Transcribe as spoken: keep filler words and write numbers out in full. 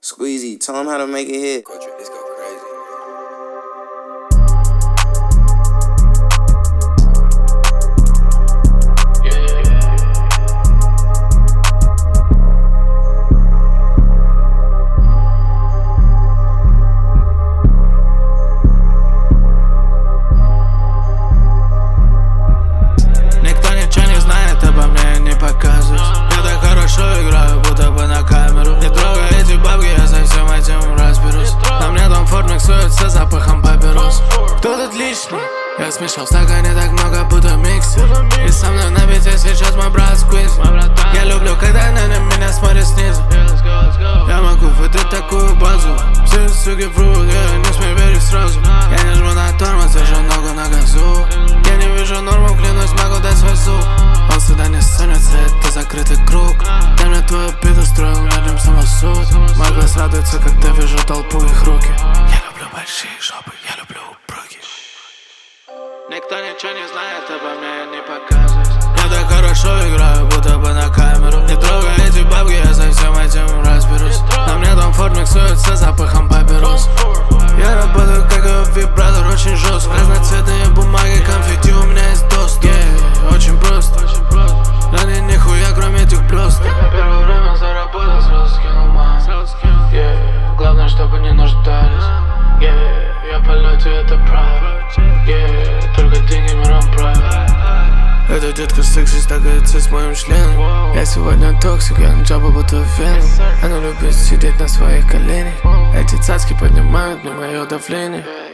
Squeezy, tell him how to make it hit. Let's go crazy. Никто ничего не знает обо мне, не показываюсь. Я так хорошо играю, будто бы на камеру. Не трогай эти бабки, я со всем этим разберусь. На мне дом формик суется запахом папирос. Кто тут лишний? Я смешал в стакане так много, будто миксер. И со мной на бите сейчас мой брат Сквиз. Я люблю, когда на меня смотрят снизу. Я могу выдать такую базу. Все суки врут, я не смею верить сразу. Я не жму на тормоз, держу ногу на газу. Я не вижу норму, клянусь, могу дать свой зуб. Он сюда не сунется, это закрытый круг. Дай мне твою обиду, устроил над ним самосуд. Мой глаз радуется, когда вижу толпу их руки. Я люблю большие жопы, я люблю упруги. Никто ничего не знает обо мне, я не показываюсь. Я так хорошо играю, будто бы на камеру. Не трогай эти бабки, я со всем этим разберусь. На мне дом формик суется запахом папирос. Я работаю как и вибратор, очень жестко. Разноцветные бумаги, конфетти, у меня есть доступ. Yeah, очень просто. Да не нихуя, кроме этих блесток. Первое время заработал, сразу скинул маму. Yeah, главное, чтобы не нуждались. Yeah, я в полете, это правда. Yeah, только деньги миром правят. Эта детка секси стагается с моим членом. Я сегодня токсик, я на джаба будто веном. Она любит сидеть на своих коленях. Эти цацки поднимают мне мое давление.